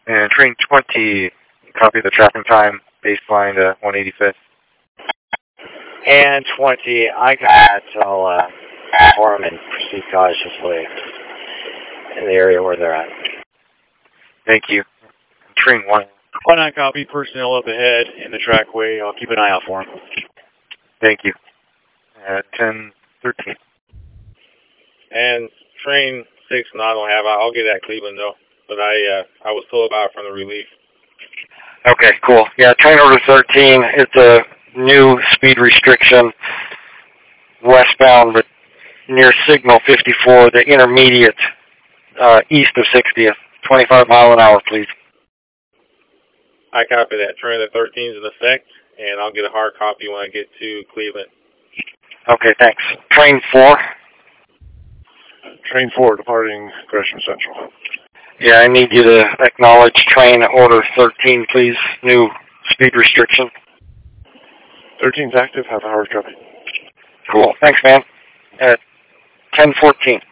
And train 20, copy the tracking time, baseline to 185th. And 20, I got that. I'll form and proceed cautiously in the area where they're at. Thank you. Train 1. 1-9 copy, personnel up ahead in the trackway. I'll keep an eye out for them. Thank you. 10-13. And train 6, no, I don't have. I'll get at Cleveland though. But I was told about it from the relief. Okay, cool. Yeah, train order 13. It's a new speed restriction westbound, but near signal 54, the intermediate east of 60th. 25 mile an hour, please. I copy that. Train 13 is in effect, and I'll get a hard copy when I get to Cleveland. Okay, thanks. Train 4. Train 4 departing Gresham Central. Yeah, I need you to acknowledge train order 13, please. New speed restriction. 13's active. Have a hard copy. Cool. Thanks, man. 10-14.